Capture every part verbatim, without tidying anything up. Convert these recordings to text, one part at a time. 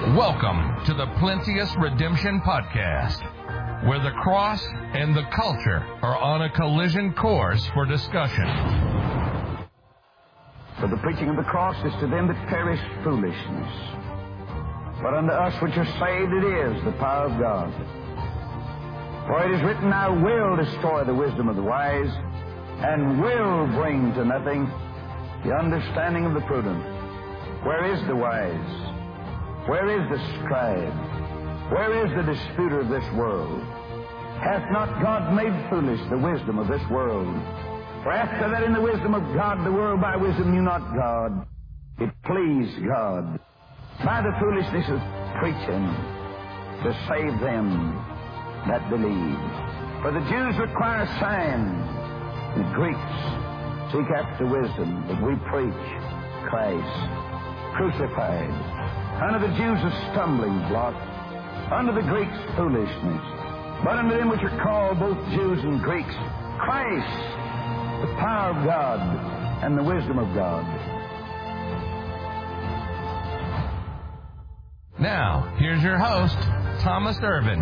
Welcome to the Plenteous Redemption Podcast, where the cross and the culture are on a collision course for discussion. For the preaching of the cross is to them that perish foolishness, but unto us which are saved it is the power of God. For it is written, I will destroy the wisdom of the wise, and will bring to nothing the understanding of the prudent. Where is the wise? Where is the scribe? Where is the disputer of this world? Hath not God made foolish the wisdom of this world? For after that in the wisdom of God, the world by wisdom knew not God. It pleased God by the foolishness of preaching to save them that believe. For the Jews require a sign, the Greeks seek after wisdom, but we preach Christ crucified. Unto the Jews a stumbling block, unto the Greeks foolishness, but unto them which are called both Jews and Greeks, Christ, the power of God and the wisdom of God. Now, here's your host, Thomas Irvin.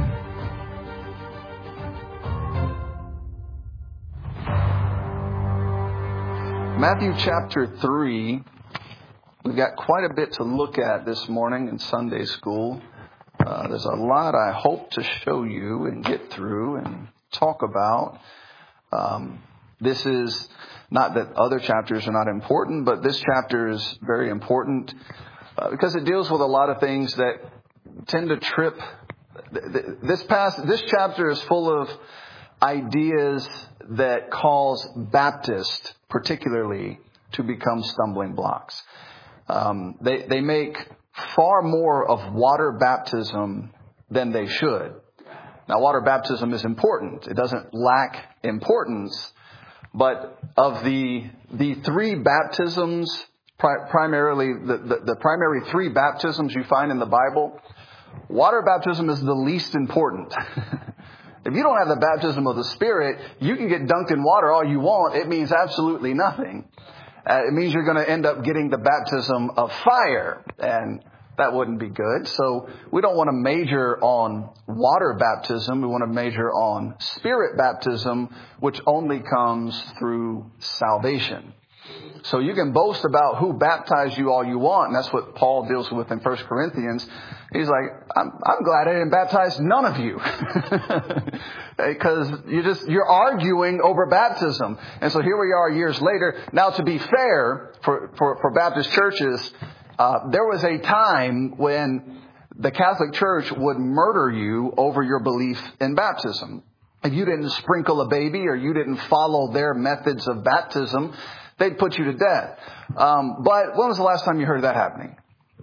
Matthew chapter three. We've got quite a bit to look at this morning in Sunday school. Uh, there's a lot I hope to show you and get through and talk about. Um, this is not that other chapters are not important, but this chapter is very important uh, because it deals with a lot of things that tend to trip. This past, this chapter is full of ideas that cause Baptists particularly to become stumbling blocks. Um, they, they make far more of water baptism than they should. Now, water baptism is important. It doesn't lack importance. But of the, the three baptisms, pri- primarily, the, the, the primary three baptisms you find in the Bible, water baptism is the least important. If you don't have the baptism of the Spirit, you can get dunked in water all you want. It means absolutely nothing. Uh, it means you're going to end up getting the baptism of fire, and that wouldn't be good. So we don't want to major on water baptism. We want to major on Spirit baptism, which only comes through salvation. So you can boast about who baptized you all you want, and that's what Paul deals with in First Corinthians. He's like, I'm, I'm glad I didn't baptize none of you. Because you just, you're arguing over baptism. And so here we are years later. Now, to be fair, for, for, for Baptist churches, uh, there was a time when the Catholic Church would murder you over your belief in baptism. If you didn't sprinkle a baby or you didn't follow their methods of baptism, they'd put you to death. Um, but when was the last time you heard of that happening?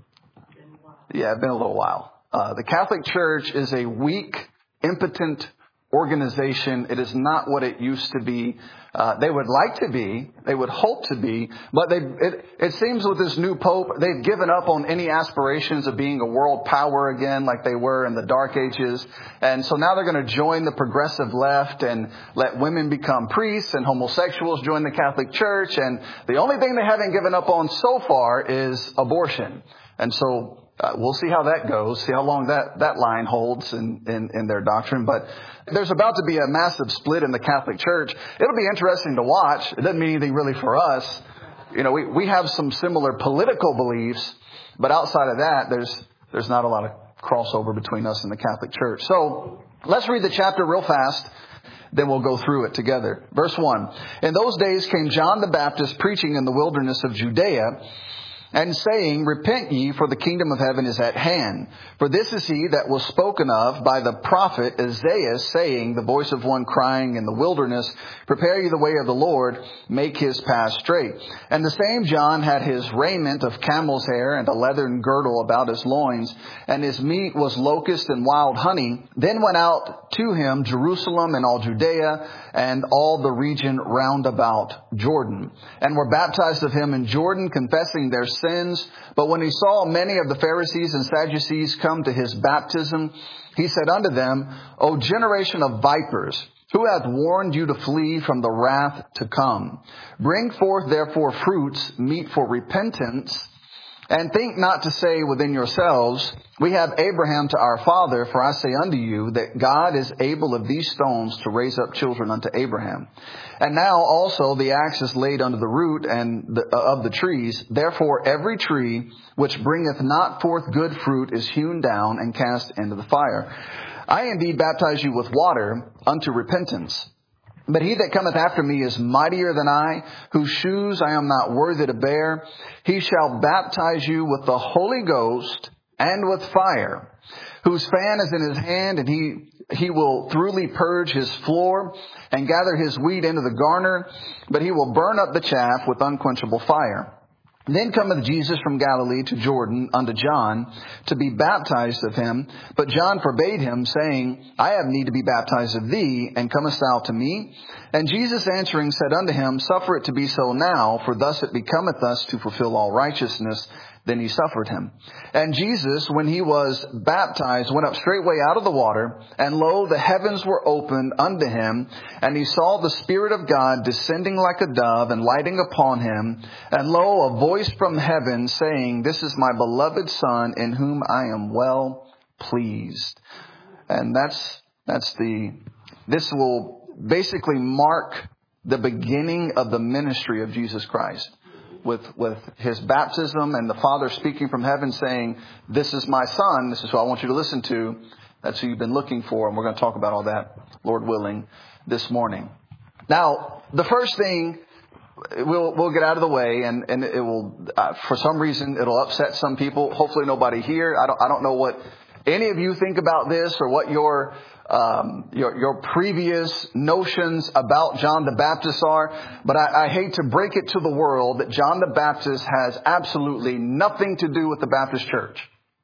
Yeah, it's been a little while. Uh, the Catholic Church is a weak, impotent organization. It is not what it used to be. Uh, they would like to be. They would hope to be. But they, it, it seems with this new Pope, they've given up on any aspirations of being a world power again like they were in the Dark Ages. And so now they're going to join the progressive left and let women become priests and homosexuals join the Catholic Church. And the only thing they haven't given up on so far is abortion. And so Uh, we'll see how that goes, see how long that, that line holds in, in, in their doctrine. But there's about to be a massive split in the Catholic Church. It'll be interesting to watch. It doesn't mean anything really for us. You know, we, we have some similar political beliefs, but outside of that, there's, there's not a lot of crossover between us and the Catholic Church. So let's read the chapter real fast. Then we'll go through it together. Verse one. In those days came John the Baptist preaching in the wilderness of Judea, and saying, Repent ye, for the kingdom of heaven is at hand. For this is he that was spoken of by the prophet Isaiah, saying, The voice of one crying in the wilderness, Prepare ye the way of the Lord, make his path straight. And the same John had his raiment of camel's hair, and a leathern girdle about his loins, and his meat was locust and wild honey. Then went out to him Jerusalem and all Judea, and all the region round about Jordan, and were baptized of him in Jordan, confessing their sins. But when he saw many of the Pharisees and Sadducees come to his baptism, he said unto them, O generation of vipers, who hath warned you to flee from the wrath to come? Bring forth therefore fruits meet for repentance, And think not to say within yourselves, we have Abraham to our father, for I say unto you that God is able of these stones to raise up children unto Abraham. And now also the axe is laid under the root and the, uh, of the trees. Therefore every tree which bringeth not forth good fruit is hewn down and cast into the fire. I indeed baptize you with water unto repentance. But he that cometh after me is mightier than I, whose shoes I am not worthy to bear. He shall baptize you with the Holy Ghost and with fire, whose fan is in his hand, and he he will thoroughly purge his floor and gather his wheat into the garner, but he will burn up the chaff with unquenchable fire. Then cometh Jesus from Galilee to Jordan unto John to be baptized of him. But John forbade him, saying, I have need to be baptized of thee, and comest thou to me? And Jesus answering said unto him, Suffer it to be so now, for thus it becometh us to fulfill all righteousness. Then he suffered him. And Jesus, when he was baptized, went up straightway out of the water, and lo, the heavens were opened unto him, and he saw the Spirit of God descending like a dove and lighting upon him. And lo, a voice from heaven saying, This is my beloved Son, in whom I am well pleased. And that's, that's the, this will basically mark the beginning of the ministry of Jesus Christ. With, with his baptism and the Father speaking from heaven saying, This is my Son. This is who I want you to listen to. That's who you've been looking for. And we're going to talk about all that, Lord willing, this morning. Now, the first thing we'll, we'll get out of the way, and, and it will, uh, for some reason, it'll upset some people. Hopefully nobody here. I don't, I don't know what any of you think about this or what your Um, your, your previous notions about John the Baptist are, but I, I hate to break it to the world that John the Baptist has absolutely nothing to do with the Baptist church.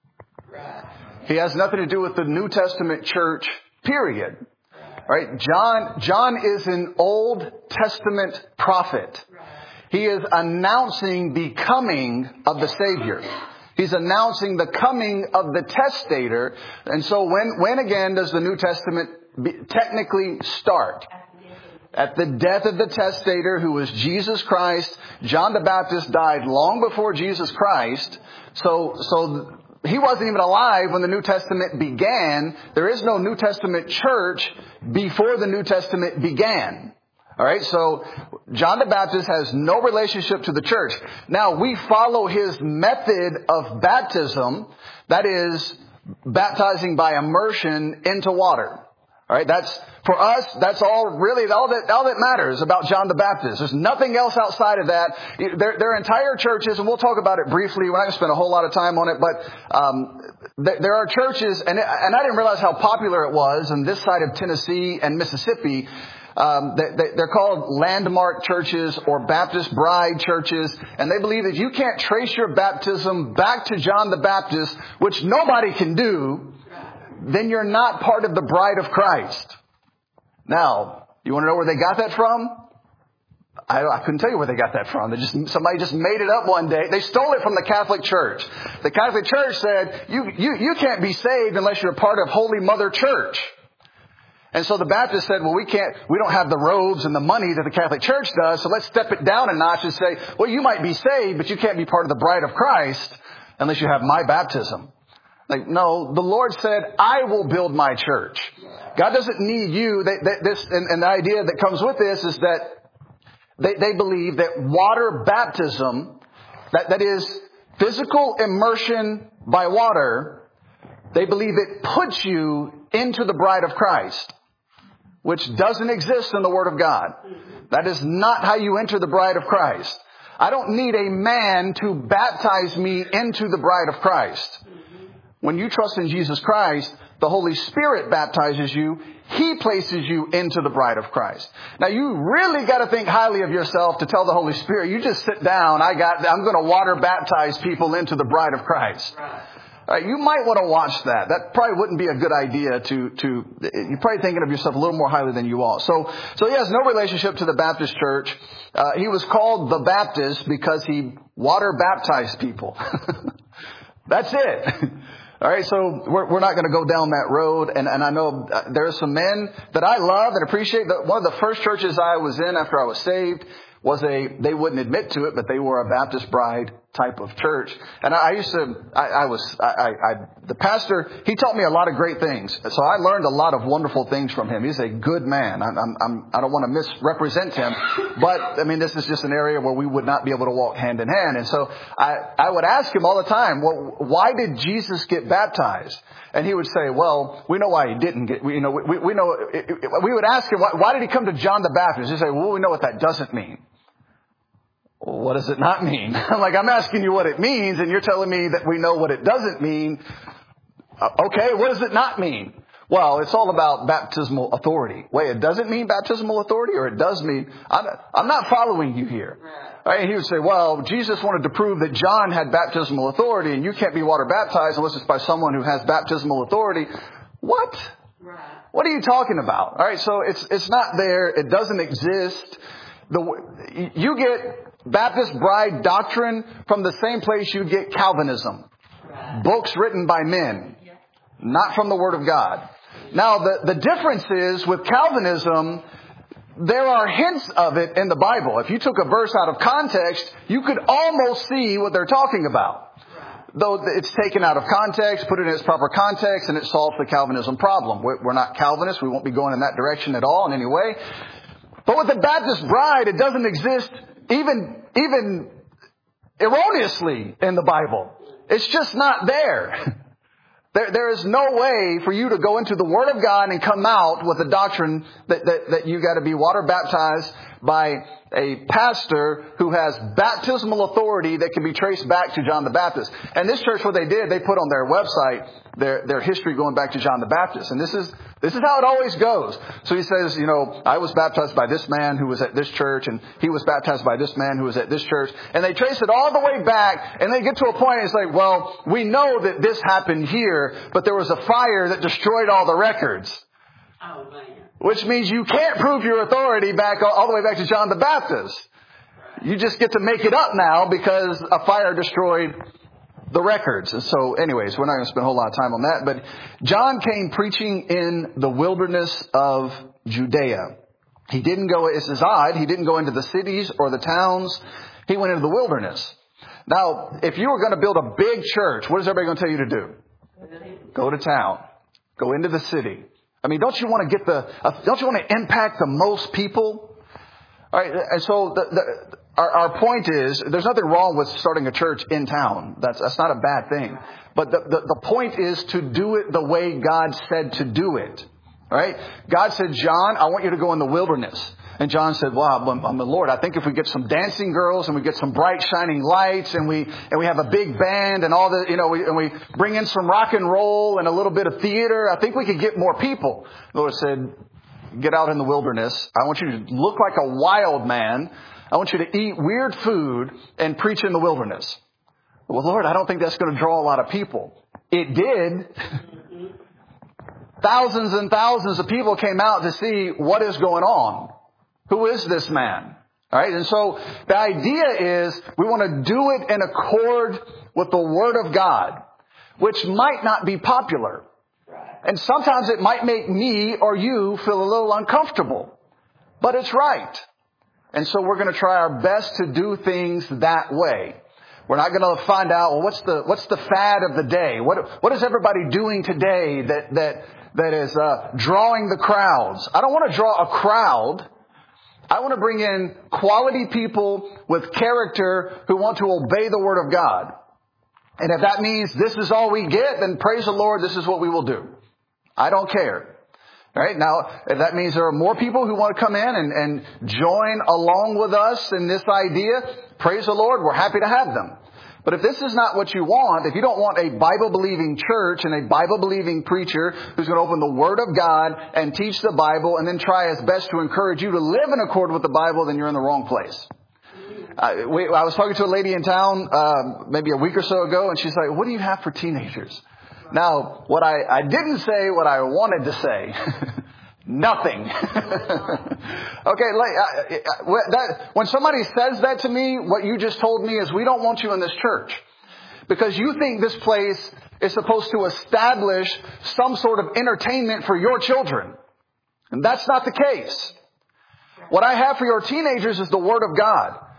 He has nothing to do with the New Testament church, period. Right? John, John is an Old Testament prophet. He is announcing the coming of the Savior. He's announcing the coming of the testator. And so when, when again does the New Testament be, technically start? At the death of the testator, who was Jesus Christ. John the Baptist died long before Jesus Christ. So, so he wasn't even alive when the New Testament began. There is no New Testament church before the New Testament began. All right, so John the Baptist has no relationship to the church. Now, we follow his method of baptism, that is, baptizing by immersion into water. All right, that's, for us, that's all really, all that, all that matters about John the Baptist. There's nothing else outside of that. Their, their entire churches, and we'll talk about it briefly, we're not going to spend a whole lot of time on it, but um, there, there are churches, and, and I didn't realize how popular it was on this side of Tennessee and Mississippi. Um, they, they're called landmark churches or Baptist bride churches. And they believe that you can't trace your baptism back to John the Baptist, which nobody can do, then you're not part of the bride of Christ. Now, you want to know where they got that from? I, I couldn't tell you where they got that from. They just, somebody just made it up one day. They stole it from the Catholic Church. The Catholic Church said, you, you, you can't be saved unless you're a part of Holy Mother Church. And so the Baptists said, well, we can't, we don't have the robes and the money that the Catholic Church does, so let's step it down a notch and say, well, you might be saved, but you can't be part of the bride of Christ unless you have my baptism. Like, no, the Lord said, I will build my church. God doesn't need you. They, they, this, and, and the idea that comes with this is that they, they believe that water baptism, that, that is physical immersion by water, they believe it puts you into the bride of Christ, which doesn't exist in the Word of God. That is not how you enter the bride of Christ. I don't need a man to baptize me into the bride of Christ. When you trust in Jesus Christ, the Holy Spirit baptizes you. He places you into the bride of Christ. Now, you really got to think highly of yourself to tell the Holy Spirit, you just sit down. I got, I'm going to water baptize people into the bride of Christ. All right, you might want to watch that. That probably wouldn't be a good idea to, to, you're probably thinking of yourself a little more highly than you ought. So, so he has no relationship to the Baptist church. Uh, he was called the Baptist because he water baptized people. That's it. All right, so we're, we're not going to go down that road. And, and I know there are some men that I love and appreciate. That one of the first churches I was in after I was saved was a, they wouldn't admit to it, but they were a Baptist bride type of church. And I used to, I, I was, I, I, I, the pastor, he taught me a lot of great things. So I learned a lot of wonderful things from him. He's a good man. I'm, I'm, I'm, I don't want to misrepresent him, but I mean, this is just an area where we would not be able to walk hand in hand. And so I, I would ask him all the time, well, why did Jesus get baptized? And he would say, well, we know why he didn't get, we, you know, we, we know, we would ask him, why, why did he come to John the Baptist? He'd say, well, we know what that doesn't mean. Well, what does it not mean? I'm like, I'm asking you what it means, and you're telling me that we know what it doesn't mean. Uh, okay, what does it not mean? Well, it's all about baptismal authority. Wait, it doesn't mean baptismal authority, or it does mean, I'm, I'm not following you here. Right? And he would say, well, Jesus wanted to prove that John had baptismal authority, and you can't be water baptized unless it's by someone who has baptismal authority. What? Right. What are you talking about? All right, so it's it's not there. It doesn't exist. The you get Baptist bride doctrine from the same place you get Calvinism. Right. Books written by men, yeah. Not from the Word of God. Now, the, the difference is with Calvinism, there are hints of it in the Bible. If you took a verse out of context, you could almost see what they're talking about. Right. Though it's taken out of context, put it in its proper context, and it solves the Calvinism problem. We're, we're not Calvinists. We won't be going in that direction at all in any way. But with the Baptist bride, it doesn't exist even, even erroneously in the Bible. It's just not there. There, there is no way for you to go into the Word of God and come out with a doctrine that, that, that you got to be water baptized by a pastor who has baptismal authority that can be traced back to John the Baptist. And this church, what they did, they put on their website their, their history going back to John the Baptist. And this is, this is how it always goes. So he says, you know, I was baptized by this man who was at this church, and he was baptized by this man who was at this church. And they trace it all the way back, and they get to a point, it's like, well, we know that this happened here, but there was a fire that destroyed all the records. Oh, man. Which means you can't prove your authority back all the way back to John the Baptist. You just get to make it up now because a fire destroyed the records. And so anyways, we're not going to spend a whole lot of time on that. But John came preaching in the wilderness of Judea. He didn't go, it says odd, he didn't go into the cities or the towns. He went into the wilderness. Now, if you were going to build a big church, what is everybody going to tell you to do? Go to town. Go into the city. I mean, don't you want to get the, uh, don't you want to impact the most people? All right. And so the, the, our, our point is, there's nothing wrong with starting a church in town. That's, that's not a bad thing. But the, the, the point is to do it the way God said to do it. All right. God said, John, I want you to go in the wilderness. And John said, wow, I'm, I'm the Lord. I think if we get some dancing girls and we get some bright shining lights and we, and we have a big band and all the, you know, we, and we bring in some rock and roll and a little bit of theater, I think we could get more people. The Lord said, get out in the wilderness. I want you to look like a wild man. I want you to eat weird food and preach in the wilderness. Well, Lord, I don't think that's going to draw a lot of people. It did. Thousands and thousands of people came out to see what is going on. Who is this man? All right. And so the idea is we want to do it in accord with the Word of God, which might not be popular. And sometimes it might make me or you feel a little uncomfortable, but it's right. And so we're going to try our best to do things that way. We're not going to find out, well, what's the, what's the fad of the day? What, what is everybody doing today that, that, that is, uh, drawing the crowds? I don't want to draw a crowd. I want to bring in quality people with character who want to obey the Word of God. And if that means this is all we get, then praise the Lord, this is what we will do. I don't care. All right. Now, if that means there are more people who want to come in and, and join along with us in this idea, praise the Lord, we're happy to have them. But if this is not what you want, if you don't want a Bible-believing church and a Bible-believing preacher who's going to open the Word of God and teach the Bible and then try his best to encourage you to live in accord with the Bible, then you're in the wrong place. Uh, we, I was talking to a lady in town uh, maybe a week or so ago, and she's like, what do you have for teenagers? Now, what I, I didn't say what I wanted to say. Nothing. Okay, like, uh, that, when somebody says that to me, what you just told me is we don't want you in this church. Because you think this place is supposed to establish some sort of entertainment for your children. And that's not the case. What I have for your teenagers is the Word of God.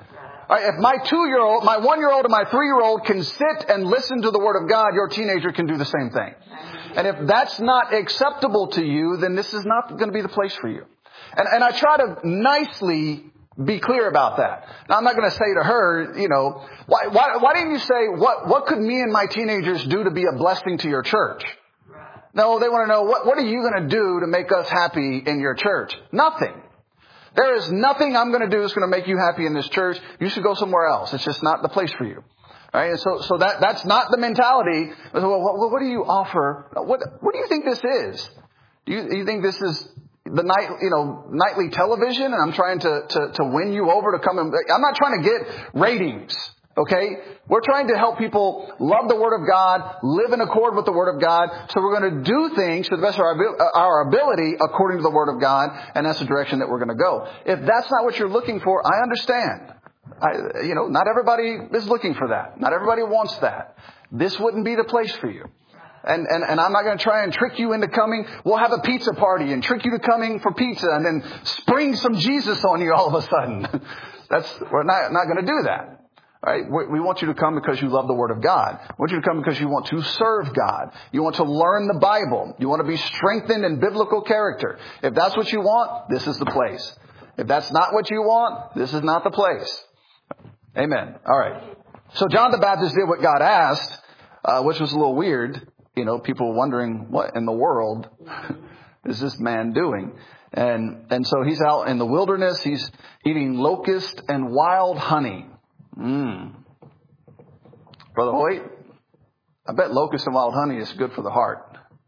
Right, if my two-year-old, my one-year-old and my three-year-old can sit and listen to the Word of God, your teenager can do the same thing. And if that's not acceptable to you, then this is not going to be the place for you. And, and I try to nicely be clear about that. Now, I'm not going to say to her, you know, why, why, why didn't you say, what, what could me and my teenagers do to be a blessing to your church? No, they want to know, what, what are you going to do to make us happy in your church? Nothing. There is nothing I'm going to do that's going to make you happy in this church. You should go somewhere else. It's just not the place for you. All right? And so, so that, that's not the mentality. Well, what, what do you offer? What, what do you think this is? Do you, do you think this is the night, you know, nightly television and I'm trying to, to, to win you over to come and, I'm not trying to get ratings. Okay? We're trying to help people love the Word of God, live in accord with the Word of God. So we're going to do things to the best of our, our ability according to the Word of God. And that's the direction that we're going to go. If that's not what you're looking for, I understand. I, you know, not everybody is looking for that. Not everybody wants that. This wouldn't be the place for you. And, and, and I'm not going to try and trick you into coming. We'll have a pizza party and trick you to coming for pizza and then spring some Jesus on you all of a sudden. That's, we're not, not going to do that. All right? We, we want you to come because you love the Word of God. We want you to come because you want to serve God. You want to learn the Bible. You want to be strengthened in biblical character. If that's what you want, this is the place. If that's not what you want, this is not the place. Amen. All right. So John the Baptist did what God asked, uh, which was a little weird. You know, people wondering, what in the world is this man doing? And and so he's out in the wilderness. He's eating locust and wild honey. Mm. Brother Hoyt, I bet locust and wild honey is good for the heart.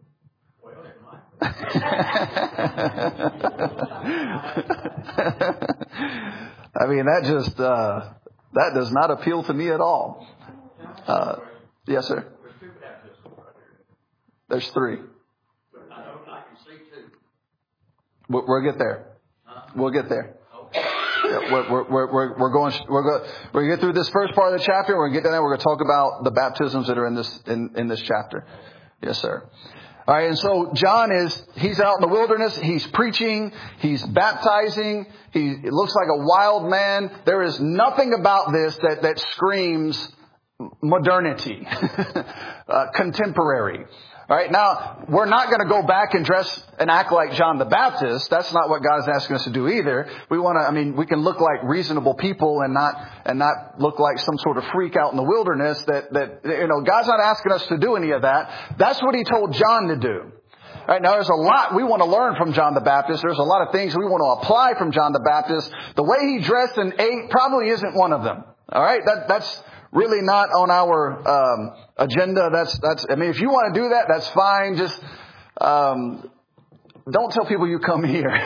I mean, that just, uh, that does not appeal to me at all. Uh, yes, sir. There's three. We'll, we'll get there. We'll get there. Yeah, we're, we're, we're, we're going, we're going, we're going to get through this first part of the chapter. We're going to get down there. We're going to talk about the baptisms that are in this, in, in this chapter. Yes, sir. All right. And so John is, he's out in the wilderness. He's preaching. He's baptizing. He it looks like a wild man. There is nothing about this that, that screams modernity, uh, contemporary. All right. Now, we're not going to go back and dress and act like John the Baptist. That's not what God's asking us to do either. We want to, I mean, we can look like reasonable people and not, and not look like some sort of freak out in the wilderness that, that, you know, God's not asking us to do any of that. That's what He told John to do. All right. Now, there's a lot we want to learn from John the Baptist. There's a lot of things we want to apply from John the Baptist. The way he dressed and ate probably isn't one of them. All right. That, that's, really not on our um, agenda. That's that's. I mean, if you want to do that, that's fine. Just um, don't tell people you come here. Does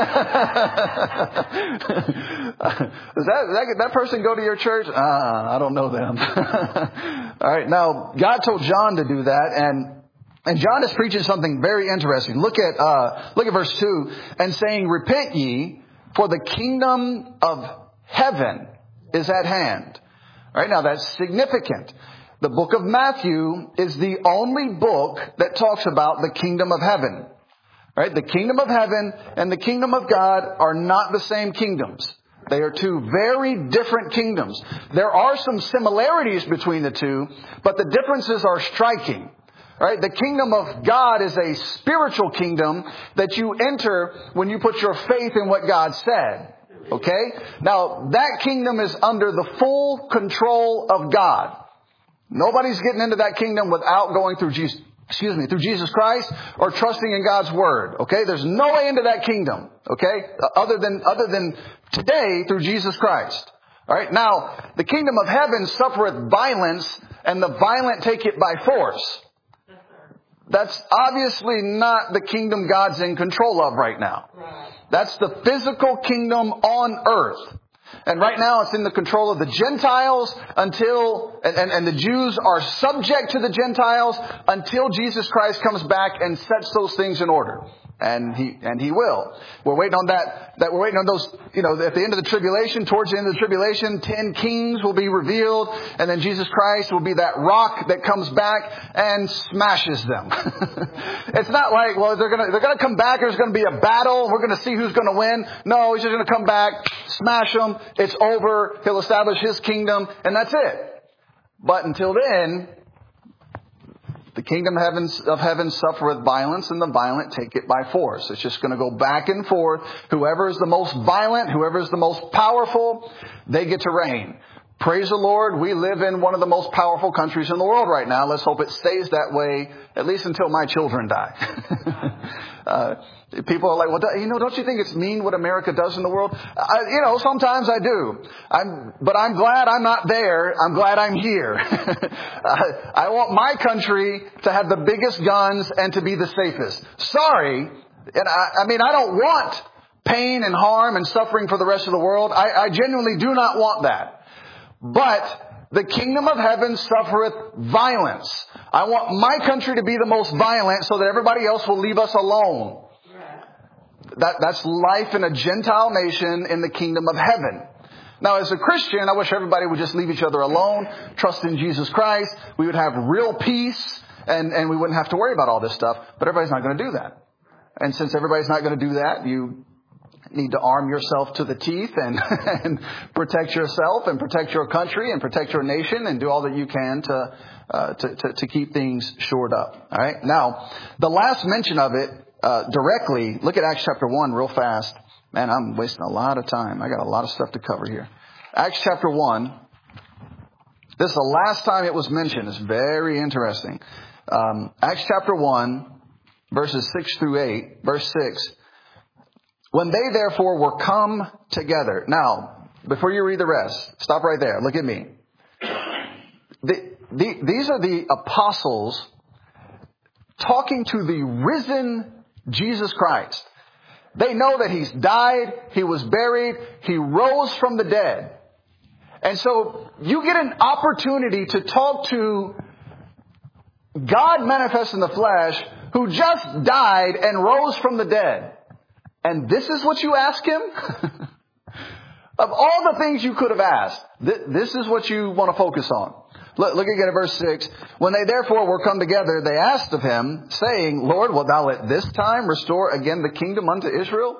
that, that that person go to your church? Uh, I don't know them. All right. Now, God told John to do that, and and John is preaching something very interesting. Look at uh, look at verse two, and saying, "Repent ye, for the kingdom of heaven is at hand." All right, now that's significant. The book of Matthew is the only book that talks about the kingdom of heaven. All right, the kingdom of heaven and the kingdom of God are not the same kingdoms. They are two very different kingdoms. There are some similarities between the two, but the differences are striking. All right, the kingdom of God is a spiritual kingdom that you enter when you put your faith in what God said. Okay? Now, that kingdom is under the full control of God. Nobody's getting into that kingdom without going through Jesus, excuse me, through Jesus Christ or trusting in God's word. Okay? There's no way into that kingdom. Okay? Other than, other than today through Jesus Christ. All right? Now, the kingdom of heaven suffereth violence, and the violent take it by force. That's obviously not the kingdom God's in control of right now. That's the physical kingdom on earth. And right now it's in the control of the Gentiles until, and, and, and the Jews are subject to the Gentiles until Jesus Christ comes back and sets those things in order. And he, and he will. We're waiting on that, that we're waiting on those, you know, at the end of the tribulation, towards the end of the tribulation, ten kings will be revealed, and then Jesus Christ will be that rock that comes back and smashes them. It's not like, well, they're gonna, they're gonna come back, there's gonna be a battle, we're gonna see who's gonna win. No, he's just gonna come back, smash them, it's over, he'll establish his kingdom, and that's it. But until then, the kingdom of heaven, of heaven suffereth violence, and the violent take it by force. It's just going to go back and forth. Whoever is the most violent, whoever is the most powerful, they get to reign. Praise the Lord, we live in one of the most powerful countries in the world right now. Let's hope it stays that way, at least until my children die. uh, people are like, well, you know, don't you think it's mean what America does in the world? I, you know, sometimes I do. I'm, but I'm glad I'm not there. I'm glad I'm here. I, I want my country to have the biggest guns and to be the safest. Sorry. And I, I mean, I don't want pain and harm and suffering for the rest of the world. I, I genuinely do not want that. But the kingdom of heaven suffereth violence. I want my country to be the most violent so that everybody else will leave us alone. That, that's life in a Gentile nation in the kingdom of heaven. Now, as a Christian, I wish everybody would just leave each other alone, trust in Jesus Christ. We would have real peace, and, and we wouldn't have to worry about all this stuff. But everybody's not going to do that. And since everybody's not going to do that, you need to arm yourself to the teeth and, and protect yourself and protect your country and protect your nation and do all that you can to, uh, to, to, to keep things shored up. All right. Now, the last mention of it, uh, directly, look at Acts chapter one real fast. Man, I'm wasting a lot of time. I got a lot of stuff to cover here. Acts chapter one. This is the last time it was mentioned. It's very interesting. Um, Acts chapter one, verses six through eight, verse six. When they therefore were come together. Now, before you read the rest, stop right there. Look at me. The, the, these are the apostles talking to the risen Jesus Christ. They know that he's died, he was buried, he rose from the dead. And so you get an opportunity to talk to God manifest in the flesh who just died and rose from the dead. And this is what you ask him? Of all the things you could have asked, th- this is what you want to focus on. Look, look again at verse six. When they therefore were come together, they asked of him, saying, Lord, wilt thou at this time restore again the kingdom unto Israel?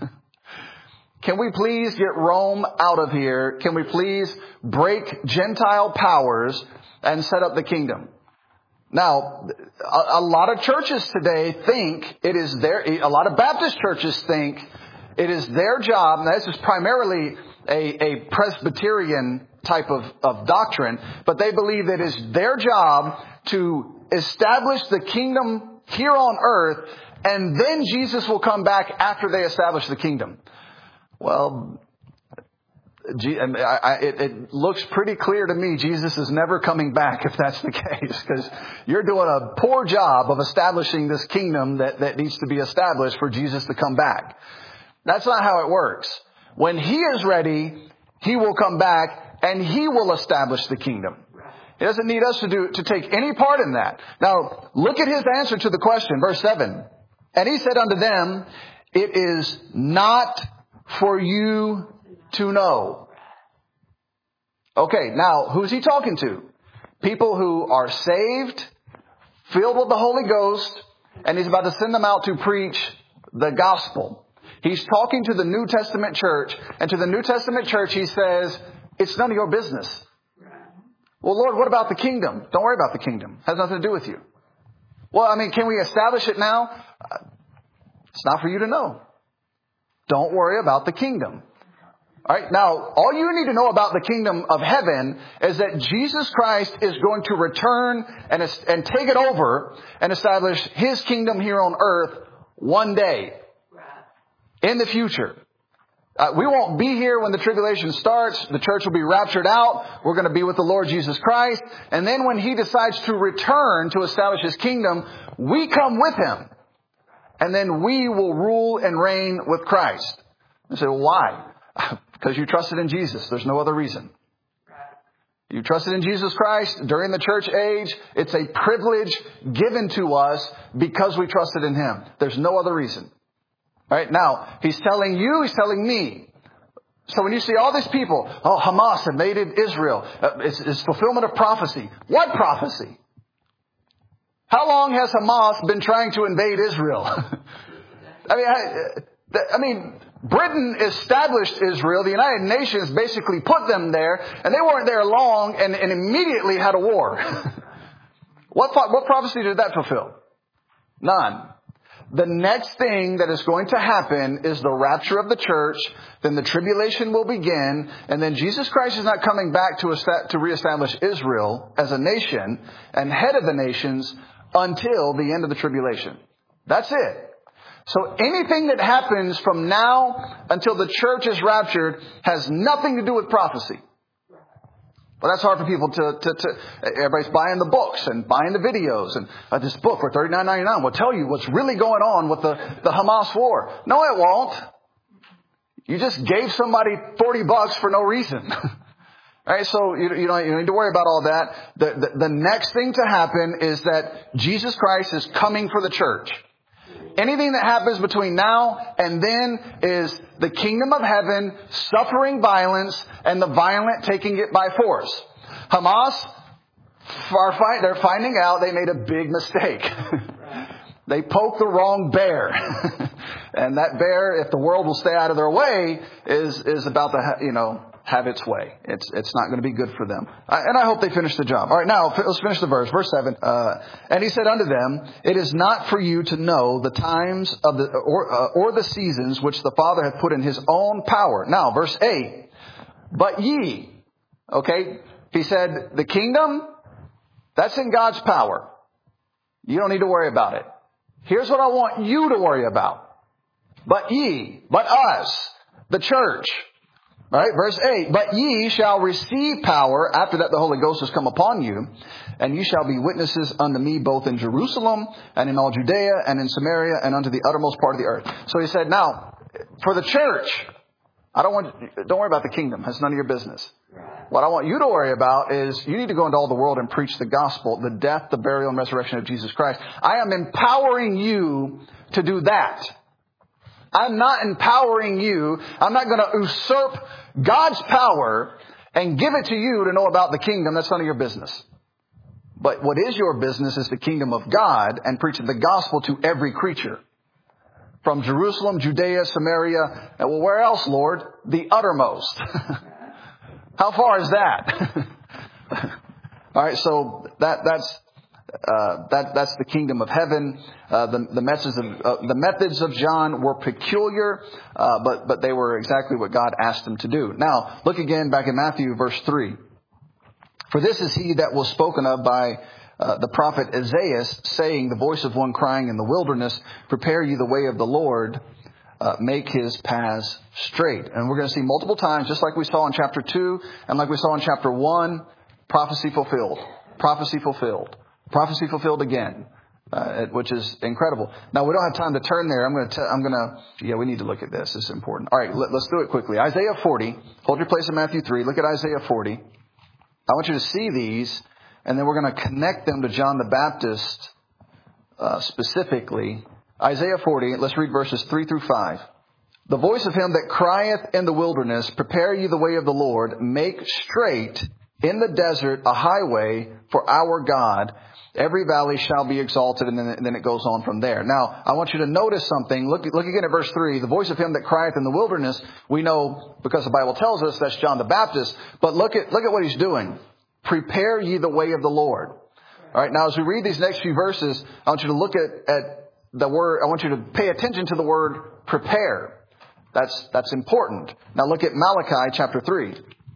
Can we please get Rome out of here? Can we please break Gentile powers and set up the kingdom? Now, a, a lot of churches today think it is their, a lot of Baptist churches think it is their job, and this is primarily a, a Presbyterian type of, of doctrine, but they believe it is their job to establish the kingdom here on earth, and then Jesus will come back after they establish the kingdom. Well, it looks pretty clear to me Jesus is never coming back if that's the case, because you're doing a poor job of establishing this kingdom that, that needs to be established for Jesus to come back. That's not how it works. When he is ready, he will come back and he will establish the kingdom. He doesn't need us to do to take any part in that. Now, look at his answer to the question, verse seven. And he said unto them, it is not for you to know. Okay, now, who's he talking to? People who are saved, filled with the Holy Ghost, and he's about to send them out to preach the gospel. He's talking to the New Testament church, and to the New Testament church he says, it's none of your business. Well, Lord, what about the kingdom? Don't worry about the kingdom. It has nothing to do with you. Well, I mean, can we establish it now? It's not for you to know. Don't worry about the kingdom. All right. Now, all you need to know about the kingdom of heaven is that Jesus Christ is going to return and, and take it over and establish his kingdom here on earth one day in the future. Uh, we won't be here when the tribulation starts. The church will be raptured out. We're going to be with the Lord Jesus Christ. And then when he decides to return to establish his kingdom, we come with him. And then we will rule and reign with Christ. You say, well, why? Because you trusted in Jesus. There's no other reason. You trusted in Jesus Christ during the church age. It's a privilege given to us because we trusted in Him. There's no other reason. All right. Now, He's telling you, He's telling me. So when you see all these people, oh, Hamas invaded Israel. Uh, it's, it's fulfillment of prophecy. What prophecy? How long has Hamas been trying to invade Israel? I mean, I, I mean, Britain established Israel. The United Nations basically put them there, and they weren't there long, and, and immediately had a war. what what prophecy did that fulfill? None. The next thing that is going to happen is the rapture of the church. Then the tribulation will begin, and then Jesus Christ is not coming back to esta- to reestablish Israel as a nation and head of the nations until the end of the tribulation. That's it. So anything that happens from now until the church is raptured has nothing to do with prophecy. Well, that's hard for people to, to, to, everybody's buying the books and buying the videos. And uh, this book for thirty-nine ninety-nine will tell you what's really going on with the, the Hamas war. No, it won't. You just gave somebody forty bucks for no reason. All right, so you, you, don't, you don't need to worry about all that. The, the, the next thing to happen is that Jesus Christ is coming for the church. Anything that happens between now and then is the kingdom of heaven suffering violence and the violent taking it by force. Hamas, are, they're finding out they made a big mistake. They poked the wrong bear. And that bear, if the world will stay out of their way, is, is about to, you know, have its way. It's it's not going to be good for them. I, and I hope they finish the job. All right, now let's finish the verse. Verse seven. Uh, and he said unto them, it is not for you to know the times of the or, uh, or the seasons which the Father hath put in His own power. Now, verse eight. But ye. Okay, he said the kingdom, that's in God's power. You don't need to worry about it. Here's what I want you to worry about. But ye, but us, the church. All right, verse eight. But ye shall receive power after that the Holy Ghost has come upon you, and ye shall be witnesses unto me both in Jerusalem and in all Judea and in Samaria and unto the uttermost part of the earth. So he said, now, for the church, I don't want, don't worry about the kingdom. That's none of your business. What I want you to worry about is you need to go into all the world and preach the gospel, the death, the burial, and resurrection of Jesus Christ. I am empowering you to do that. I'm not empowering you. I'm not going to usurp God's power and give it to you to know about the kingdom. That's none of your business. But what is your business is the kingdom of God and preaching the gospel to every creature. From Jerusalem, Judea, Samaria, and well, where else, Lord? The uttermost. How far is that? All right, so that that's uh, that that's the kingdom of heaven. Uh, the the methods of uh, the methods of John were peculiar, uh, but but they were exactly what God asked him to do. Now look again back in Matthew, verse three. For this is he that was spoken of by uh, the prophet Isaiah, saying, "The voice of one crying in the wilderness, prepare ye the way of the Lord, uh, make his paths straight." And we're going to see multiple times, just like we saw in chapter two and like we saw in chapter one, prophecy fulfilled, prophecy fulfilled, prophecy fulfilled again. Uh, which is incredible. Now, we don't have time to turn there. I'm going to, t- I'm going to, yeah, we need to look at this. It's important. All right, let, let's do it quickly. Isaiah forty. Hold your place in Matthew three. Look at Isaiah forty. I want you to see these, and then we're going to connect them to John the Baptist uh, specifically. Isaiah forty, let's read verses three through five. The voice of him that crieth in the wilderness, prepare ye the way of the Lord, make straight in the desert a highway for our God. Every valley shall be exalted, and then, and then it goes on from there. Now, I want you to notice something. Look, look again at verse three. The voice of him that crieth in the wilderness, we know because the Bible tells us that's John the Baptist. But look at look at what he's doing. Prepare ye the way of the Lord. All right. Now, as we read these next few verses, I want you to look at, at the word. I want you to pay attention to the word prepare. That's that's important. Now, look at Malachi chapter three.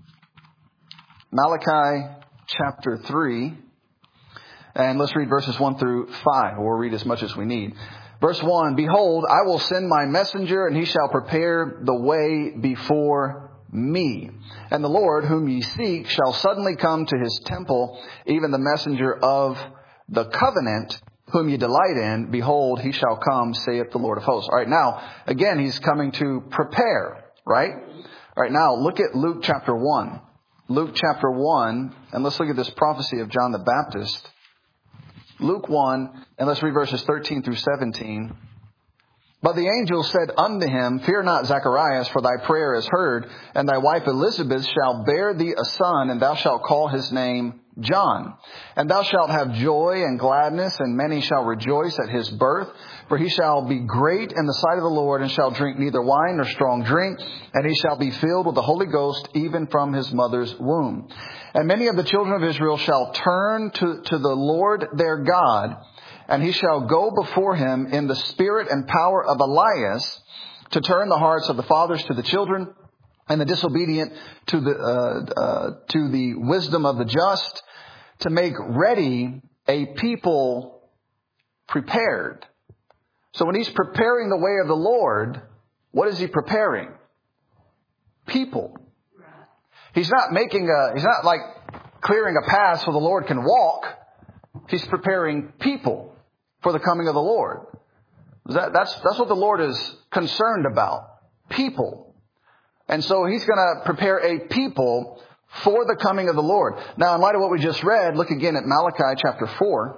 Malachi chapter three. And let's read verses one through five. We'll read as much as we need. Verse one, behold, I will send my messenger, and he shall prepare the way before me. And the Lord whom ye seek shall suddenly come to his temple, even the messenger of the covenant whom ye delight in. Behold, he shall come, saith the Lord of hosts. All right, now, again, he's coming to prepare, right? All right, now, look at Luke chapter one. Luke chapter one, and let's look at this prophecy of John the Baptist. Luke one, and let's read verses thirteen through seventeen. But the angel said unto him, Fear not, Zacharias, for thy prayer is heard, and thy wife Elizabeth shall bear thee a son, and thou shalt call his name John. And thou shalt have joy and gladness, and many shall rejoice at his birth. For he shall be great in the sight of the Lord, and shall drink neither wine nor strong drink, and he shall be filled with the Holy Ghost, even from his mother's womb. And many of the children of Israel shall turn to, to the Lord their God, and he shall go before him in the spirit and power of Elias, to turn the hearts of the fathers to the children, and the disobedient to the uh, uh, to the wisdom of the just, to make ready a people prepared. So when he's preparing the way of the Lord, what is he preparing? People. He's not making a, he's not like clearing a path so the Lord can walk. He's preparing people for the coming of the Lord. That, that's, that's what the Lord is concerned about. People. And so he's going to prepare a people for the coming of the Lord. Now, in light of what we just read, look again at Malachi chapter four.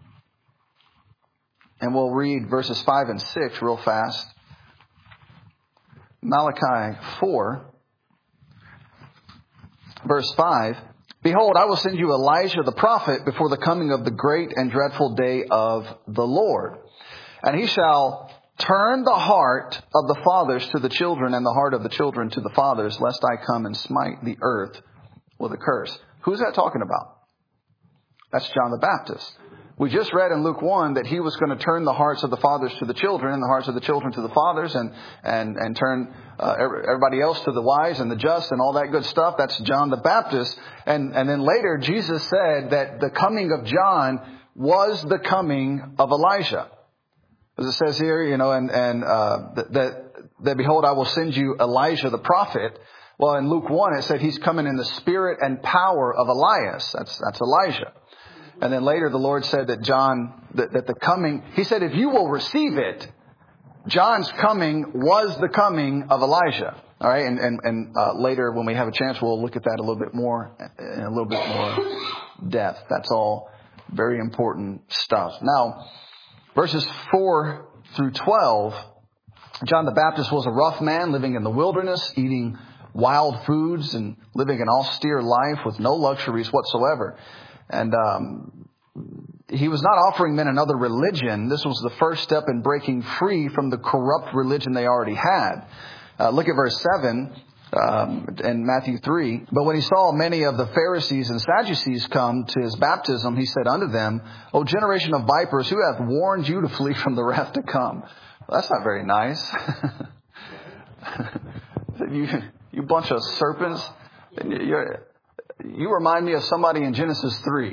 And we'll read verses five and six real fast. Malachi four, verse five. Behold, I will send you Elijah the prophet before the coming of the great and dreadful day of the Lord. And he shall turn the heart of the fathers to the children, and the heart of the children to the fathers, lest I come and smite the earth with a curse. Who's that talking about? That's John the Baptist. We just read in Luke one that he was going to turn the hearts of the fathers to the children, and the hearts of the children to the fathers, and and and turn uh, everybody else to the wise and the just and all that good stuff. That's John the Baptist. And and then later Jesus said that the coming of John was the coming of Elijah. As it says here, you know, and and uh, that, that that behold, I will send you Elijah the prophet. Well, in Luke one it said he's coming in the spirit and power of Elias. That's that's Elijah. And then later the Lord said that John, that, that the coming, he said, if you will receive it, John's coming was the coming of Elijah. All right. And, and, and uh, later when we have a chance, we'll look at that a little bit more, in a little bit more depth. That's all very important stuff. Now, verses four through twelve, John the Baptist was a rough man living in the wilderness, eating wild foods and living an austere life with no luxuries whatsoever. And um, he was not offering men another religion. This was the first step in breaking free from the corrupt religion they already had. Uh, look at verse seven um, in Matthew three. But when he saw many of the Pharisees and Sadducees come to his baptism, he said unto them, O generation of vipers, who hath warned you to flee from the wrath to come? Well, that's not very nice. you, you bunch of serpents. You're... You remind me of somebody in Genesis three.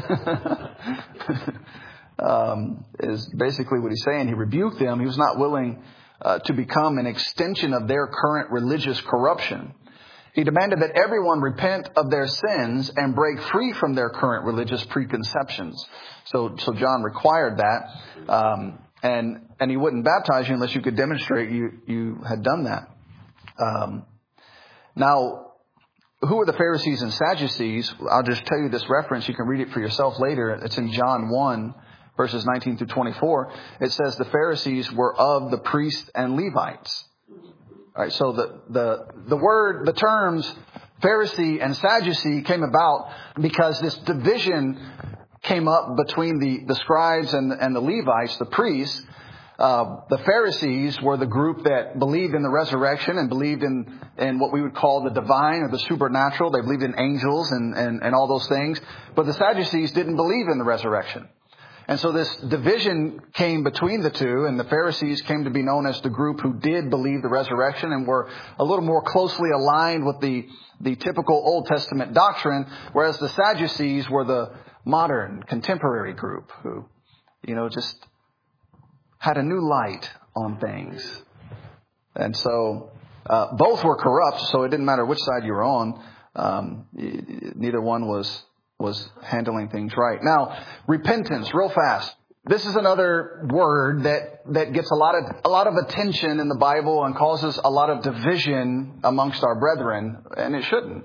um, is basically what he's saying. He rebuked them. He was not willing uh, to become an extension of their current religious corruption. He demanded that everyone repent of their sins and break free from their current religious preconceptions. So, so John required that, um, and and he wouldn't baptize you unless you could demonstrate you you had done that. Um, now. Who were the Pharisees and Sadducees? I'll just tell you this reference. You can read it for yourself later. It's in John one, verses nineteen through twenty-four. It says the Pharisees were of the priests and Levites. All right, so the, the, the word, the terms Pharisee and Sadducee came about because this division came up between the, the scribes and, and the Levites, the priests. Uh, the Pharisees were the group that believed in the resurrection and believed in, in what we would call the divine or the supernatural. They believed in angels and, and, and all those things. But the Sadducees didn't believe in the resurrection. And so this division came between the two, and the Pharisees came to be known as the group who did believe the resurrection and were a little more closely aligned with the, the typical Old Testament doctrine, whereas the Sadducees were the modern, contemporary group who, you know, just had a new light on things. And so uh, both were corrupt, so it didn't matter which side you were on. Um, neither one was was handling things right. Now, repentance, real fast. This is another word that, that gets a lot of a lot of attention in the Bible and causes a lot of division amongst our brethren, and it shouldn't.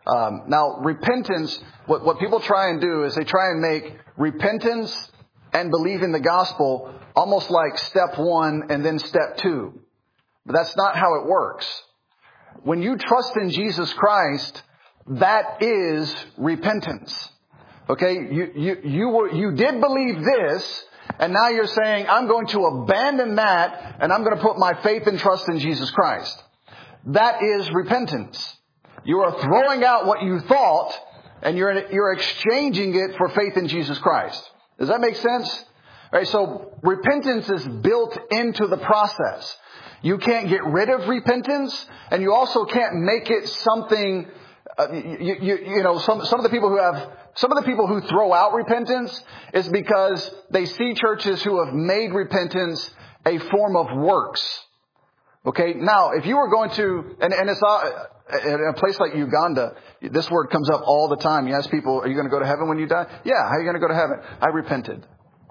Um, now, repentance, what, what people try and do is they try and make repentance and believing the gospel almost like step one and then step two. But that's not how it works. When you trust in Jesus Christ, that is repentance. Okay, you, you, you were, you did believe this, and now you're saying, I'm going to abandon that, and I'm going to put my faith and trust in Jesus Christ. That is repentance. You are throwing out what you thought, and you're, you're exchanging it for faith in Jesus Christ. Does that make sense? All right, so repentance is built into the process. You can't get rid of repentance, and you also can't make it something, uh, you, you, you know, some, some of the people who have, some of the people who throw out repentance is because they see churches who have made repentance a form of works. Okay, now, if you were going to, and, and it's uh, in a place like Uganda, this word comes up all the time. You ask people, are you going to go to heaven when you die? Yeah, how are you going to go to heaven? I repented.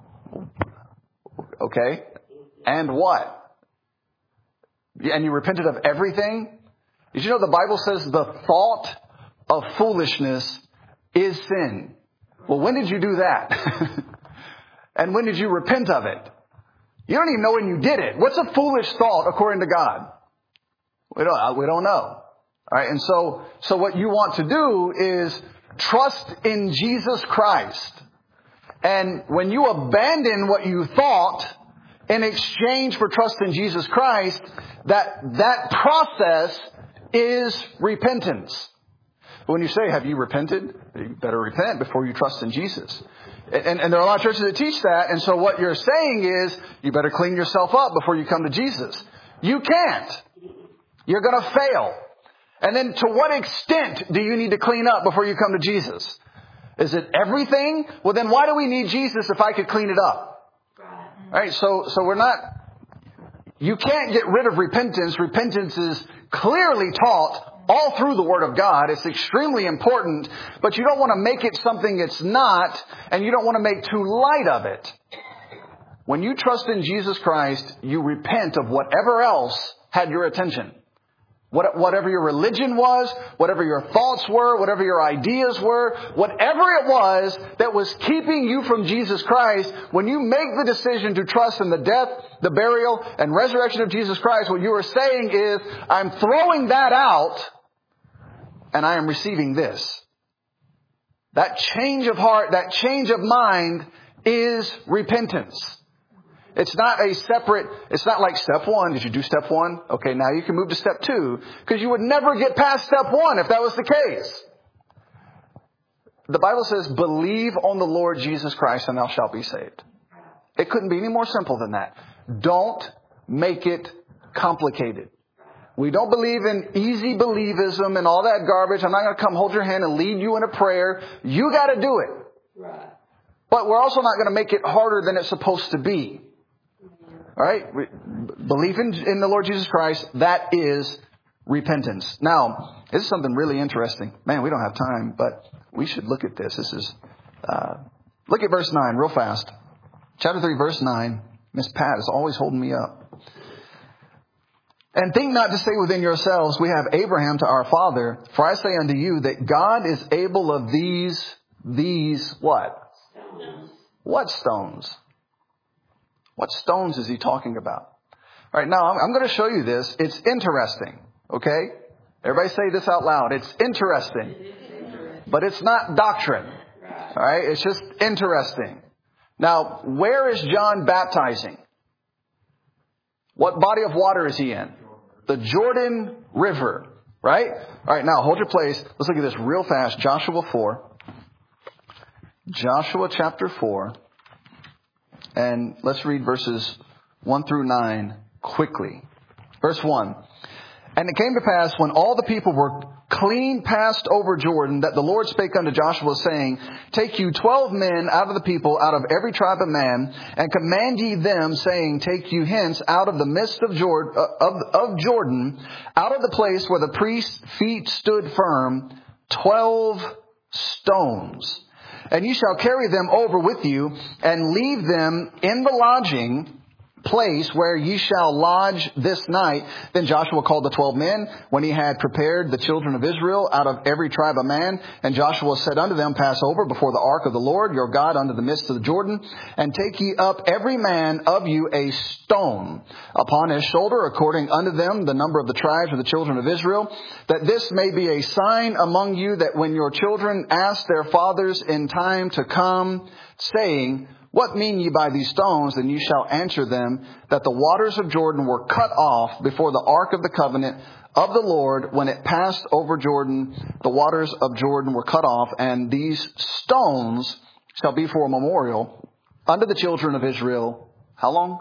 Okay, and what? And you repented of everything? Did you know the Bible says the thought of foolishness is sin? Well, when did you do that? And when did you repent of it? You don't even know when you did it. What's a foolish thought according to God? We don't, we don't know. All right. And so, so what you want to do is trust in Jesus Christ. And when you abandon what you thought in exchange for trust in Jesus Christ, that, that process is repentance. When you say, have you repented? You better repent before you trust in Jesus. And, and there are a lot of churches that teach that. And so what you're saying is, you better clean yourself up before you come to Jesus. You can't. You're going to fail. And then to what extent do you need to clean up before you come to Jesus? Is it everything? Well, then why do we need Jesus if I could clean it up? All right, so, so we're not, you can't get rid of repentance. Repentance is clearly taught all through the Word of God. It's extremely important, but you don't want to make it something it's not, and you don't want to make too light of it. When you trust in Jesus Christ, you repent of whatever else had your attention. What, whatever your religion was, whatever your thoughts were, whatever your ideas were, whatever it was that was keeping you from Jesus Christ, when you make the decision to trust in the death, the burial, and resurrection of Jesus Christ, what you are saying is, I'm throwing that out, and I am receiving this. That change of heart, that change of mind is repentance. It's not a separate, it's not like step one. Did you do step one? Okay, now you can move to step two. Because you would never get past step one if that was the case. The Bible says, believe on the Lord Jesus Christ and thou shalt be saved. It couldn't be any more simple than that. Don't make it complicated. We don't believe in easy believism and all that garbage. I'm not going to come hold your hand and lead you in a prayer. You got to do it. Right. But we're also not going to make it harder than it's supposed to be. All right? Belief in, in the Lord Jesus Christ, that is repentance. Now, this is something really interesting. Man, we don't have time, but we should look at this. This is, uh, look at verse nine real fast. Chapter three, verse nine. Miss Pat is always holding me up. And think not to say within yourselves, we have Abraham to our father. For I say unto you that God is able of these, these what? Stones. What stones? What stones is he talking about? All right, now I'm, I'm going to show you this. It's interesting. Okay? Everybody say this out loud. It's interesting. But it's not doctrine. All right? It's just interesting. Now, where is John baptizing? What body of water is he in? The Jordan River. Right? All right, now hold your place. Let's look at this real fast. Joshua four. Joshua chapter four. And let's read verses one through nine quickly. Verse one. And it came to pass when all the people were clean passed over Jordan, that the Lord spake unto Joshua, saying, Take you twelve men out of the people, out of every tribe of man, and command ye them, saying, Take you hence out of the midst of Jordan, of, of Jordan, out of the place where the priest's feet stood firm, twelve stones. And you shall carry them over with you, and leave them in the lodging place where ye shall lodge this night. Then Joshua called the twelve men when he had prepared the children of Israel out of every tribe of man. And Joshua said unto them, pass over before the ark of the Lord your God unto the midst of the Jordan, and take ye up every man of you a stone upon his shoulder, according unto them the number of the tribes of the children of Israel, that this may be a sign among you, that when your children ask their fathers in time to come, saying, what mean ye by these stones? Then you shall answer them that the waters of Jordan were cut off before the ark of the covenant of the Lord. When it passed over Jordan, the waters of Jordan were cut off, and these stones shall be for a memorial unto the children of Israel. How long?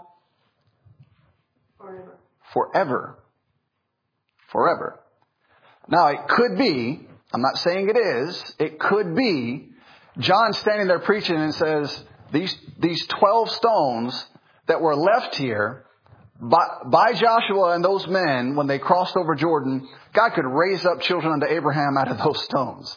Forever. Forever. Forever. Now it could be, I'm not saying it is, it could be John standing there preaching and says, These these twelve stones that were left here by, by Joshua and those men when they crossed over Jordan, God could raise up children unto Abraham out of those stones.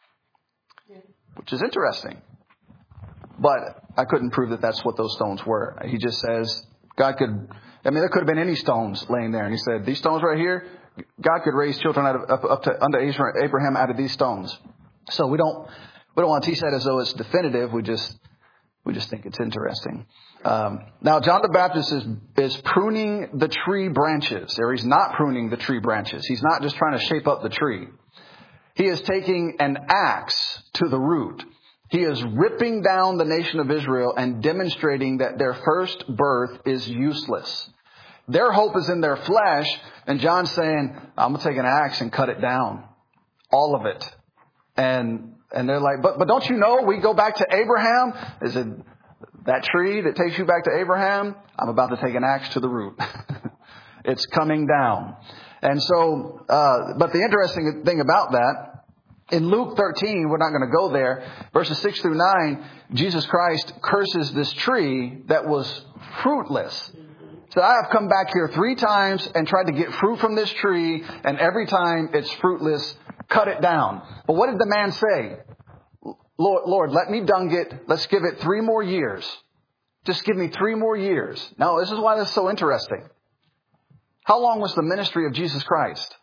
Which is interesting. But I couldn't prove that that's what those stones were. He just says God could, I mean, there could have been any stones laying there. And he said, these stones right here, God could raise children out of, up, up to unto Abraham out of these stones. So we don't we don't want to teach that as though it's definitive. We just We just think it's interesting. Um, now, John the Baptist is, is pruning the tree branches. Or he's not pruning the tree branches. He's not just trying to shape up the tree. He is taking an axe to the root. He is ripping down the nation of Israel and demonstrating that their first birth is useless. Their hope is in their flesh. And John's saying, I'm going to take an axe and cut it down. All of it. And And they're like, but but don't you know we go back to Abraham? Is it that tree that takes you back to Abraham? I'm about to take an axe to the root. It's coming down. And so, uh, but the interesting thing about that, in Luke thirteen, we're not going to go there, verses six through nine, Jesus Christ curses this tree that was fruitless. So I have come back here three times and tried to get fruit from this tree, and every time it's fruitless. Cut it down. But what did the man say? Lord, Lord, let me dung it. Let's give it three more years. Just give me three more years. Now, this is why this is so interesting. How long was the ministry of Jesus Christ?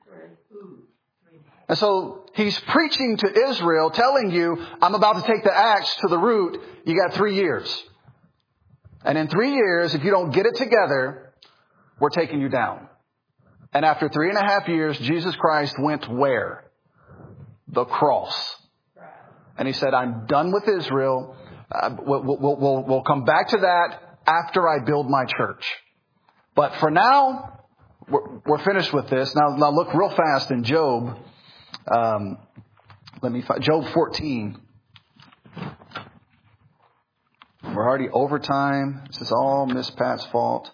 And so he's preaching to Israel, telling you, I'm about to take the axe to the root. You got three years. And in three years, if you don't get it together, we're taking you down. And after three and a half years, Jesus Christ went where? The cross. And he said, I'm done with Israel. Uh, we'll, we'll, we'll, we'll come back to that after I build my church. But for now, we're, we're finished with this. Now, now look real fast in Job. Um, let me find Job fourteen. We're already over time. This is all Miss Pat's fault.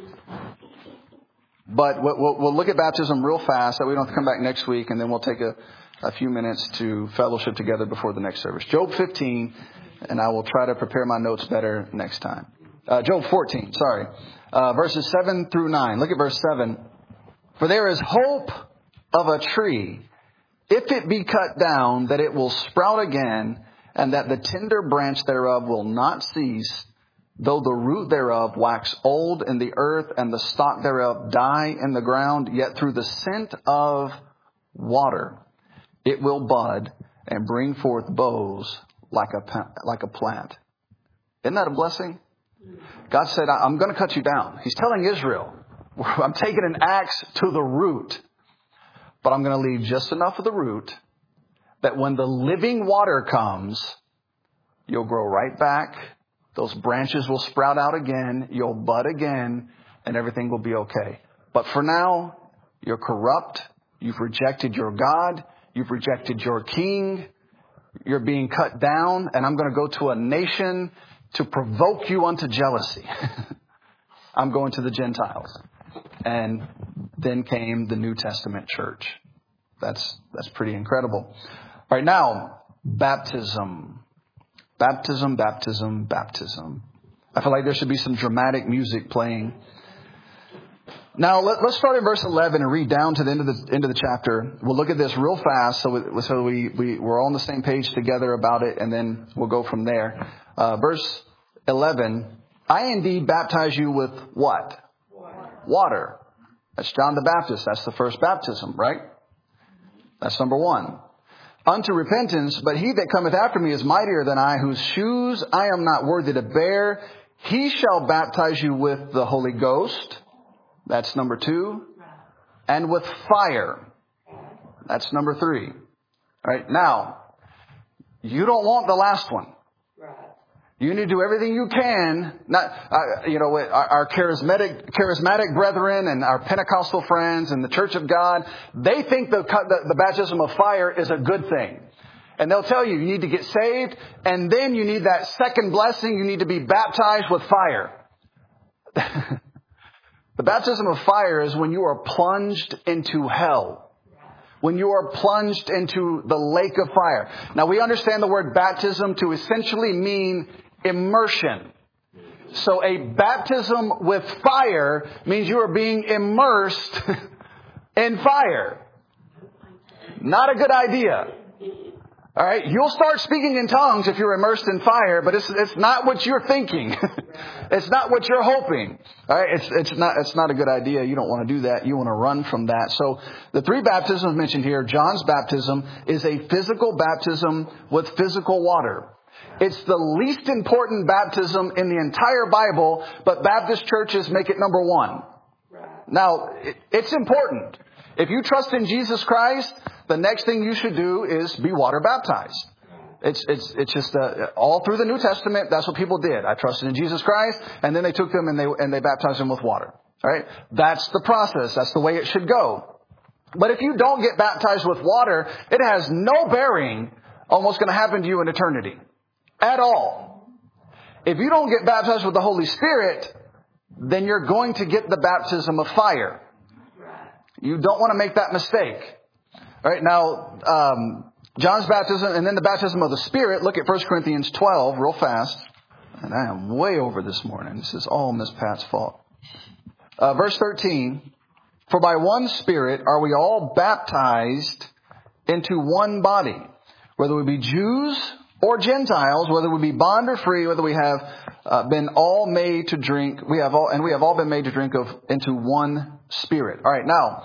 But we'll, we'll look at baptism real fast so we don't have to come back next week, and then we'll take a, a few minutes to fellowship together before the next service. Job fifteen, and I will try to prepare my notes better next time. Uh, Job fourteen, sorry. Uh, verses seven through nine. Look at verse seven. For there is hope of a tree, if it be cut down, that it will sprout again, and that the tender branch thereof will not cease, though the root thereof wax old in the earth, and the stalk thereof die in the ground, yet through the scent of water it will bud and bring forth boughs like a like a plant. Isn't that a blessing? God said, I'm going to cut you down. He's telling Israel, I'm taking an axe to the root, but I'm going to leave just enough of the root that when the living water comes, you'll grow right back. Those branches will sprout out again. You'll bud again, and everything will be okay. But for now, you're corrupt. You've rejected your God. You've rejected your king. You're being cut down, and I'm going to go to a nation to provoke you unto jealousy. I'm going to the Gentiles. And then came the New Testament church. That's, that's pretty incredible. All right, now, baptism. Baptism, baptism, baptism. I feel like there should be some dramatic music playing. Now, let, let's start in verse eleven and read down to the end of the end of the chapter. We'll look at this real fast so, we, so we, we, we're all on the same page together about it, and then we'll go from there. Uh, verse eleven I indeed baptize you with what? Water. Water. That's John the Baptist. That's the first baptism, right? That's number one. Unto repentance, but he that cometh after me is mightier than I, whose shoes I am not worthy to bear. He shall baptize you with the Holy Ghost. That's number two. And with fire. That's number three. All right. Now, you don't want the last one. You need to do everything you can. Not, uh, you know, our, our charismatic, charismatic brethren and our Pentecostal friends and the Church of God, they think the, the, the baptism of fire is a good thing. And they'll tell you, you need to get saved, and then you need that second blessing. You need to be baptized with fire. The baptism of fire is when you are plunged into hell. When you are plunged into the lake of fire. Now, we understand the word baptism to essentially mean immersion. So a baptism with fire means you are being immersed in fire. Not a good idea. All right. You'll start speaking in tongues if you're immersed in fire, but it's, it's not what you're thinking. It's not what you're hoping. All right. It's, it's not, it's not a good idea. You don't want to do that. You want to run from that. So the three baptisms mentioned here, John's baptism is a physical baptism with physical water. It's the least important baptism in the entire Bible, but Baptist churches make it number one. Now, it's important. If you trust in Jesus Christ, the next thing you should do is be water baptized. It's it's it's just uh, all through the New Testament. That's what people did. I trusted in Jesus Christ, and then they took them and they and they baptized them with water. All right, that's the process. That's the way it should go. But if you don't get baptized with water, it has no bearing on what's going to happen to you in eternity at all. If you don't get baptized with the Holy Spirit, then you're going to get the baptism of fire. You don't want to make that mistake. All right, now, um, John's baptism and then the baptism of the Spirit. Look at First Corinthians twelve real fast. And I am way over this morning. This is all Miss Pat's fault. Uh, verse thirteen. For by one Spirit are we all baptized into one body, whether we be Jews or Gentiles, whether we be bond or free, whether we have uh, been all made to drink, we have all, and we have all been made to drink of into one Spirit. All right, now,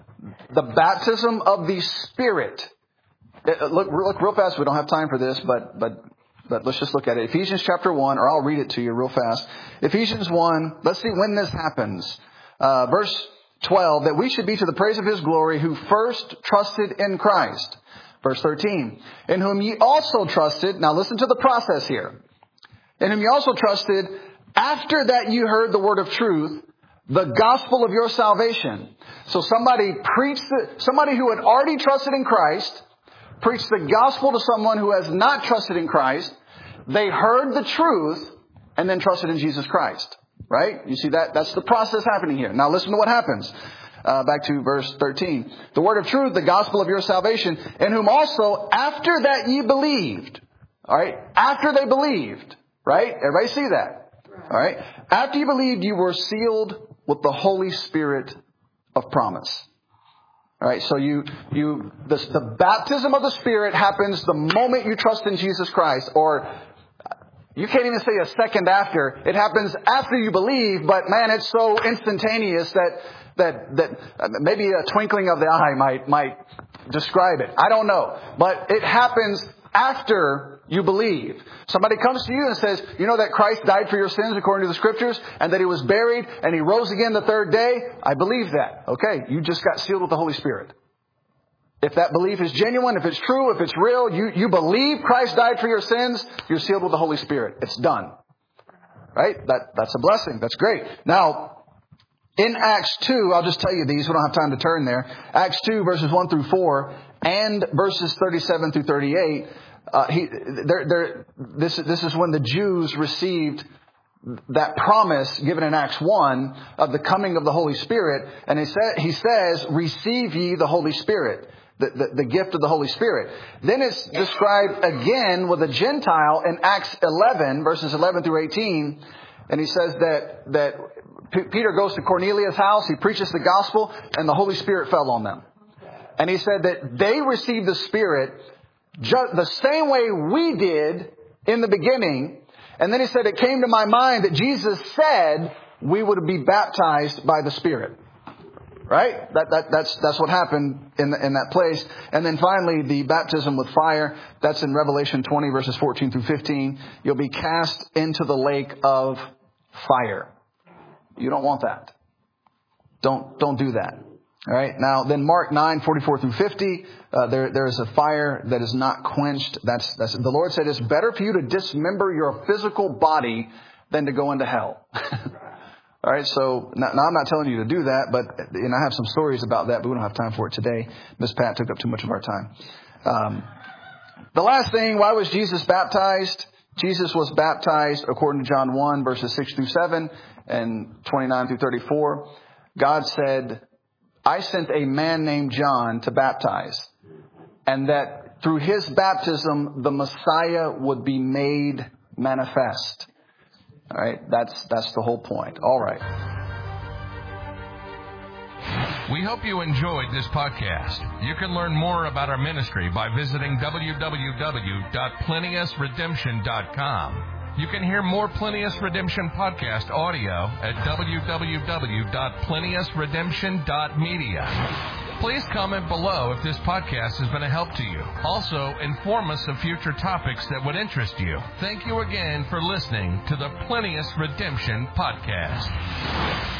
the baptism of the Spirit. It, look, look real fast. We don't have time for this, but but but let's just look at it. Ephesians chapter one, or I'll read it to you real fast. Ephesians one. Let's see when this happens. Uh, verse twelve. That we should be to the praise of His glory, who first trusted in Christ. Verse thirteen. In whom ye also trusted. Now listen to the process here. In whom ye also trusted after that you heard the word of truth, the gospel of your salvation. So somebody preached, the, somebody who had already trusted in Christ, preached the gospel to someone who has not trusted in Christ. They heard the truth and then trusted in Jesus Christ. Right? You see that? That's the process happening here. Now listen to what happens. Uh, back to verse thirteen. The word of truth, the gospel of your salvation, in whom also after that ye believed. All right? After they believed. Right? Everybody see that? All right? After you believed, you were sealed with the Holy Spirit of promise. All right? So you, you, the, the baptism of the Spirit happens the moment you trust in Jesus Christ, or you can't even say a second after. It happens after you believe, but man, it's so instantaneous that that that maybe a twinkling of the eye might might describe it. I don't know. But it happens after you believe. Somebody comes to you and says, you know that Christ died for your sins according to the Scriptures, and that He was buried, and He rose again the third day. I believe that. Okay, you just got sealed with the Holy Spirit. If that belief is genuine, if it's true, if it's real, you, you believe Christ died for your sins, you're sealed with the Holy Spirit. It's done. Right? That That's a blessing. That's great. Now, in Acts two, I'll just tell you these. We don't have time to turn there. Acts two, verses one through four, and verses thirty-seven through thirty-eight. Uh, he, they're, they're, this, this is when the Jews received that promise given in Acts one of the coming of the Holy Spirit. And he, sa- he says, receive ye the Holy Spirit. The, the, the gift of the Holy Spirit. Then it's described again with a Gentile in Acts eleven, verses eleven through eighteen. And he says that, that P- Peter goes to Cornelius' house, he preaches the gospel, and the Holy Spirit fell on them. And he said that they received the Spirit ju- the same way we did in the beginning. And then he said, it came to my mind that Jesus said we would be baptized by the Spirit. Right? That, that, that's, that's what happened in, the, in that place. And then finally, the baptism with fire. That's in Revelation twenty, verses fourteen through fifteen. You'll be cast into the lake of fire. You don't want that. Don't, don't do that. All right. Now, then Mark nine, forty-four through fifty. Uh, there, there is a fire that is not quenched. That's, that's, the Lord said it's better for you to dismember your physical body than to go into hell. All right, so now, now I'm not telling you to do that, but and I have some stories about that, but we don't have time for it today. Miss Pat took up too much of our time. Um, the last thing, why was Jesus baptized? Jesus was baptized according to John one, verses six through seven and twenty-nine through thirty-four. God said, I sent a man named John to baptize, and that through his baptism, the Messiah would be made manifest. All right, that's that's the whole point. All right. We hope you enjoyed this podcast. You can learn more about our ministry by visiting w w w dot plinius redemption dot com. You can hear more Plinius Redemption podcast audio at w w w dot plinius redemption dot media. Please comment below if this podcast has been a help to you. Also, inform us of future topics that would interest you. Thank you again for listening to the Plinius Redemption Podcast.